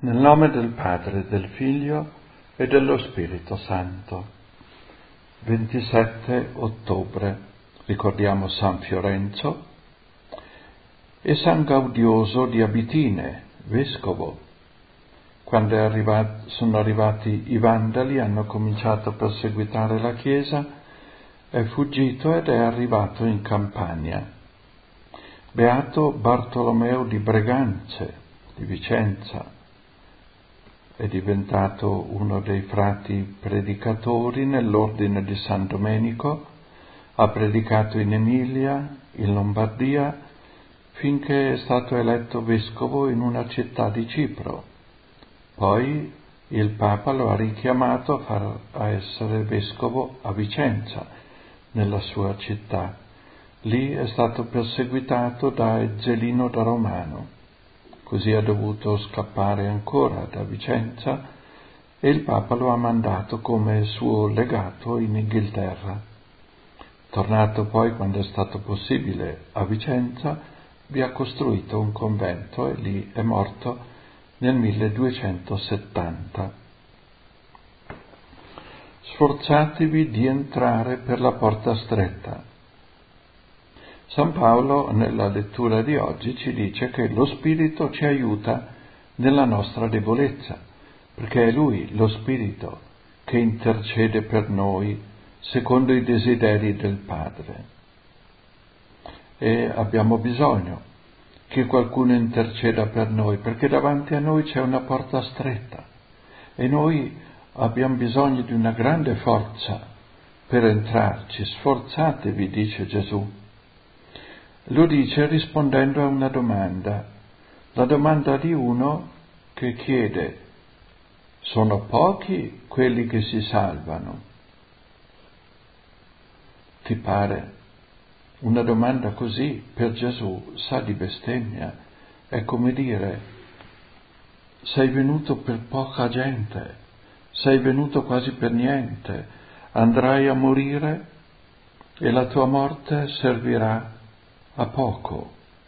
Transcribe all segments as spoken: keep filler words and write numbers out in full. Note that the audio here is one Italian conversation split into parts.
Nel nome del Padre, del Figlio e dello Spirito Santo. ventisette ottobre, ricordiamo San Fiorenzo e San Gaudioso di Abitine, vescovo. Quando è arrivato, sono arrivati i Vandali, hanno cominciato a perseguitare la Chiesa, è fuggito ed è arrivato in Campania. Beato Bartolomeo di Bregance, di Vicenza, è diventato uno dei frati predicatori nell'ordine di San Domenico, ha predicato in Emilia, in Lombardia, finché è stato eletto vescovo in una città di Cipro. Poi il Papa lo ha richiamato a, far, a essere vescovo a Vicenza, nella sua città. Lì è stato perseguitato da Ezzelino da Romano. Così ha dovuto scappare ancora da Vicenza e il Papa lo ha mandato come suo legato in Inghilterra. Tornato poi, quando è stato possibile, a Vicenza, vi ha costruito un convento e lì è morto nel milleduecentosettanta. Sforzatevi di entrare per la porta stretta. San Paolo nella lettura di oggi ci dice che lo Spirito ci aiuta nella nostra debolezza, perché è Lui, lo Spirito, che intercede per noi secondo i desideri del Padre. E abbiamo bisogno che qualcuno interceda per noi, perché davanti a noi c'è una porta stretta e noi abbiamo bisogno di una grande forza per entrarci. Sforzatevi, dice Gesù. Lo dice rispondendo a una domanda, la domanda di uno che chiede: sono pochi quelli che si salvano? Ti pare? Una domanda così per Gesù sa di bestemmia, è come dire: sei venuto per poca gente, sei venuto quasi per niente, andrai a morire e la tua morte servirà a poco.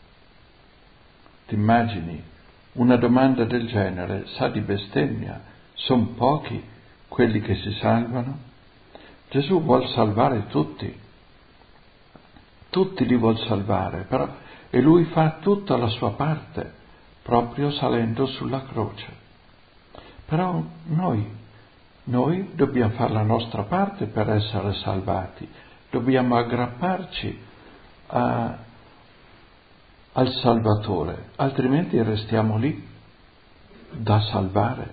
Ti immagini una domanda del genere? Sa di bestemmia, sono pochi quelli che si salvano? Gesù vuol salvare tutti, tutti li vuol salvare, però, e lui fa tutta la sua parte, proprio salendo sulla croce. Però noi, noi dobbiamo fare la nostra parte per essere salvati, dobbiamo aggrapparci a al Salvatore, altrimenti restiamo lì da salvare.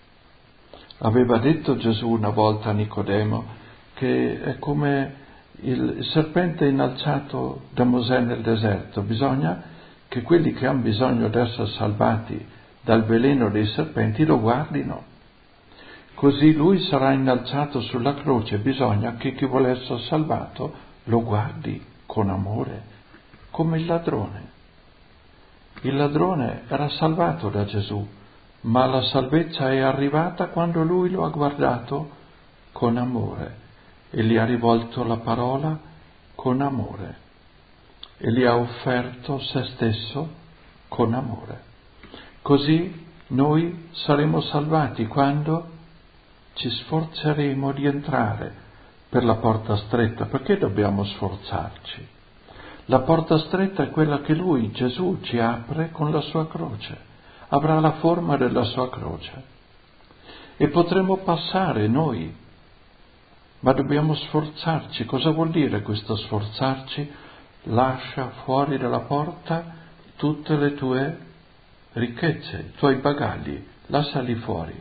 Aveva detto Gesù una volta a Nicodemo che è come il serpente innalzato da Mosè nel deserto, bisogna che quelli che hanno bisogno di essere salvati dal veleno dei serpenti lo guardino. Così lui sarà innalzato sulla croce, bisogna che chi vuole essere salvato lo guardi con amore, come il ladrone. Il ladrone era salvato da Gesù, ma la salvezza è arrivata quando lui lo ha guardato con amore e gli ha rivolto la parola con amore e gli ha offerto se stesso con amore. Così noi saremo salvati quando ci sforzeremo di entrare per la porta stretta. Perché dobbiamo sforzarci? La porta stretta è quella che lui, Gesù, ci apre con la sua croce. Avrà la forma della sua croce. E potremo passare noi, ma dobbiamo sforzarci. Cosa vuol dire questo sforzarci? Lascia fuori dalla porta tutte le tue ricchezze, i tuoi bagagli, lasciali fuori.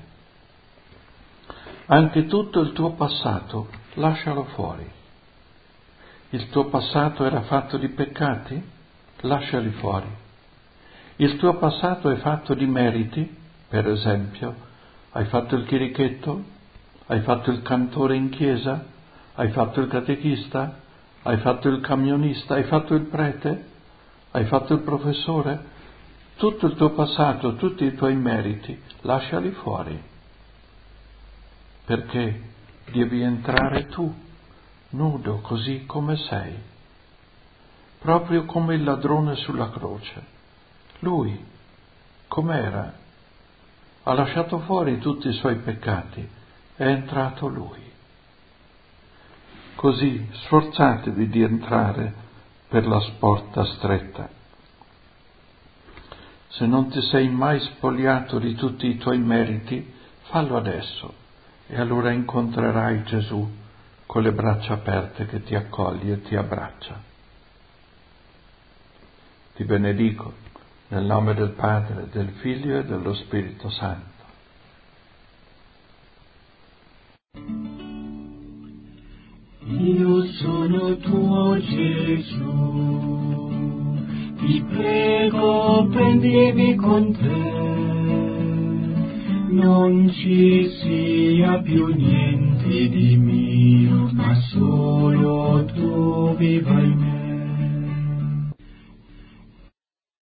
Anche tutto il tuo passato, lascialo fuori. Il tuo passato era fatto di peccati? Lasciali fuori. Il tuo passato è fatto di meriti? Per esempio, hai fatto il chirichetto? Hai fatto il cantore in chiesa? Hai fatto il catechista? Hai fatto il camionista? Hai fatto il prete? Hai fatto il professore? Tutto il tuo passato, tutti i tuoi meriti, lasciali fuori. Perché devi entrare tu, nudo così come sei, proprio come il ladrone sulla croce. Lui, com'era? ha lasciato fuori tutti i suoi peccati, è entrato Lui. Così sforzatevi di entrare per la porta stretta. Se non ti sei mai spogliato di tutti i tuoi meriti, fallo adesso e allora incontrerai Gesù con le braccia aperte che ti accoglie e ti abbraccia. Ti benedico nel nome del Padre, del Figlio e dello Spirito Santo. Io sono tuo Gesù, ti prego prendimi con te, non ci sia più niente di mio, ma solo tu viva in me.